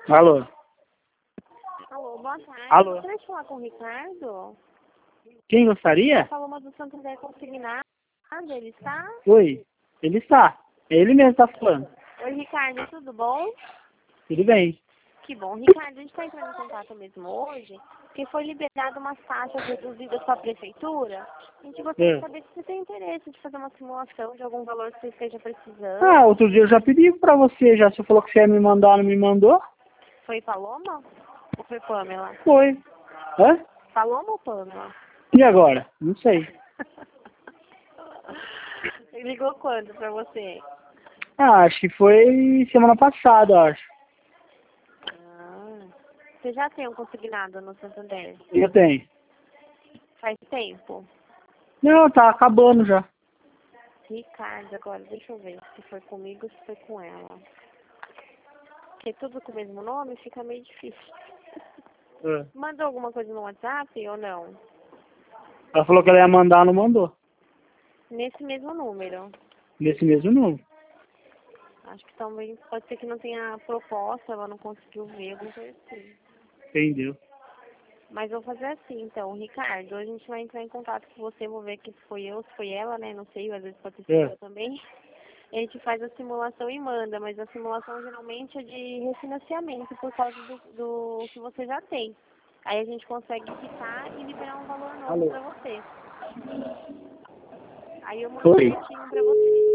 Alô? Alô, boa tarde. Alô? Gostaria de falar com o Ricardo? Quem gostaria? Falou uma do Santander Consignado, ele está? Oi, ele está. É ele mesmo que tá falando. Oi, Ricardo, tudo bom? Tudo bem. Que bom. Ricardo, a gente está entrando em contato mesmo hoje, porque foi liberado umas taxas reduzidas para a prefeitura. A gente gostaria de saber se você tem interesse de fazer uma simulação de algum valor que você esteja precisando. Ah, outro dia eu já pedi pra você, já. Você falou que você ia me mandar, não me mandou? Foi Paloma? Ou foi Pamela? Foi. Hã? Paloma ou Pamela? E agora? Não sei. Ele ligou quando para você? Ah, acho que foi semana passada, eu acho. Você já tem um consignado no Santander? Eu tenho. Faz tempo? Não, tá acabando já. Ricardo, agora deixa eu ver se foi comigo ou se foi com ela. Porque tudo com o mesmo nome fica meio difícil. Mandou alguma coisa no WhatsApp ou não? Ela falou que ela ia mandar, não mandou. Nesse mesmo número. Nesse mesmo número. Acho que também pode ser que não tenha proposta, ela não conseguiu ver, alguma coisa assim. Entendeu? Mas eu vou fazer assim, então, Ricardo, a gente vai entrar em contato com você, vou ver que se foi eu, se foi ela, né? Não sei, às vezes pode ter sido eu também. A gente faz a simulação e manda, mas a simulação geralmente é de refinanciamento por causa do que você já tem. Aí a gente consegue quitar e liberar um valor novo Alô? pra você. Aí eu mando certinho pra você.